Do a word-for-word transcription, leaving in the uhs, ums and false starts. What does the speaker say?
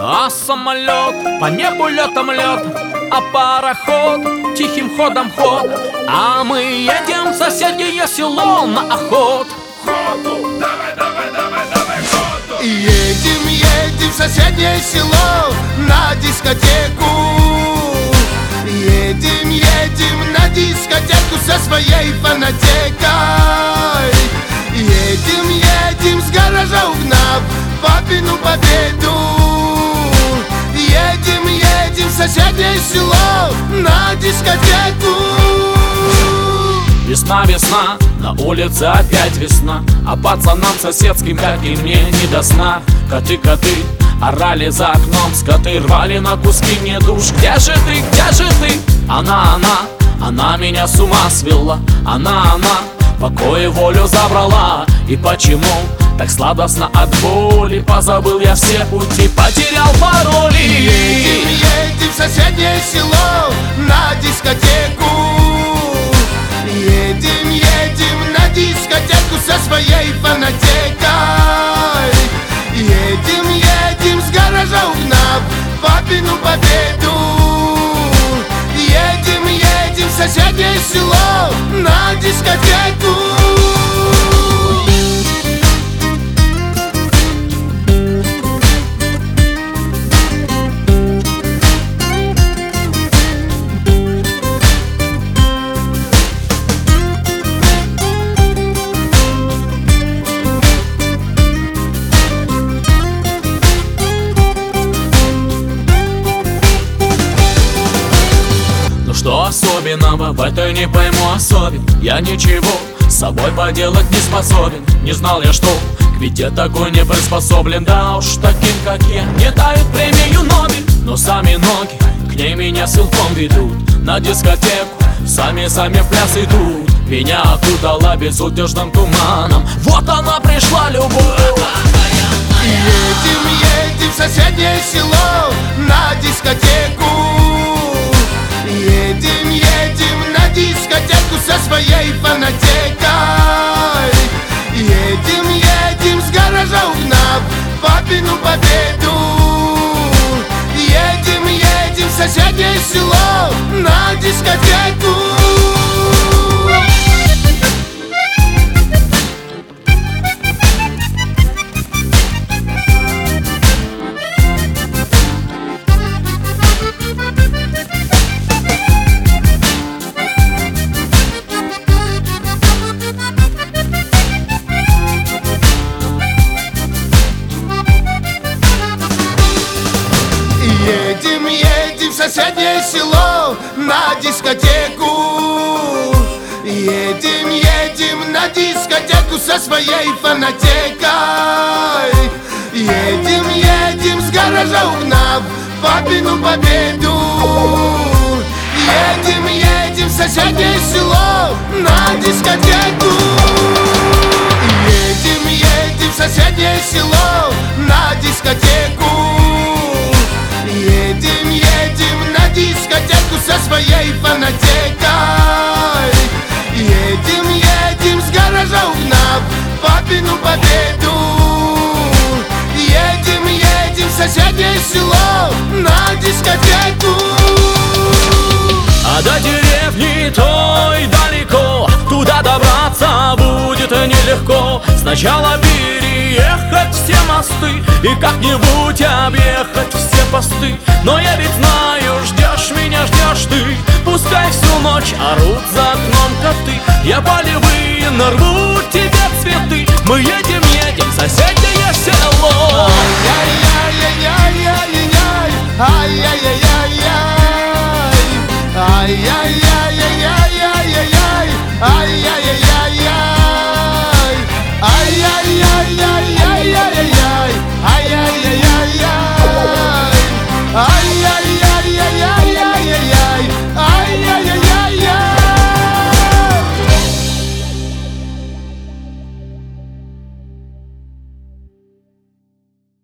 А самолет по небу летом лет, а пароход тихим ходом ход. А мы едем в соседнее село на охот. Ходу, давай, давай, давай, давай, ходу. Едем, едем в соседнее село на дискотеку. Едем, едем на дискотеку со своей фонотекой. Едем, едем с гаража угнав папину победу. Едем, едем в соседнее село на дискотеку. Весна, весна, на улице опять весна, а пацанам соседским, как и мне, не до сна. Коты, коты, орали за окном, скоты рвали на куски мне душ. Где же ты, где же ты? Она, она, она меня с ума свела. Она, она, покой и волю забрала. И почему так сладостно от боли? Позабыл я все пути, потерял пароли. Едем, едем в соседнее село на дискотеку. Едем, едем на дискотеку со своей фонотекой. Едем, едем с гаража угнав папину победу. Едем, едем в соседнее село на дискотеку. Что особенного в этой не пойму особен? Я ничего с собой поделать не способен. Не знал я, что к беде такой не приспособлен. Да уж таким, как я, не дают премию Нобель. Но сами ноги к ней меня силком ведут. На дискотеку сами-сами в пляс идут. Меня окутала безудержным туманом. Вот она пришла, любовь. Едем, едем в соседнее село на дискотеку. Едем, едем на дискотеку со своей фонотекой. Едем, едем с гаража угнав папину победу. Едем, едем в соседнее село на дискотеку. Едем, едем в соседнее село на дискотеку. Едем, едем на дискотеку со своей фонотекой. Едем, едем с гаража угнав папину победу. Едем, едем в соседнее село на дискотеку. Едем, едем в соседнее село на дискотеку. Едем, едем на дискотеку со своей фонотекой. Едем, едем с гаража угнав папину победу. Едем, едем в соседнее село на дискотеку. А до деревни той далеко, туда добраться будет нелегко. Сначала переехать все мосты и как-нибудь объехать все посты. Но я ведь знаю, ждешь меня, ждешь ты. Пускай всю ночь орут за окном коты. Я полевые нарву тебе цветы. Мы едем, едем в соседнее село. Ай-яй-яй-яй-яй-яй-яй, ай-яй-яй-яй-яй.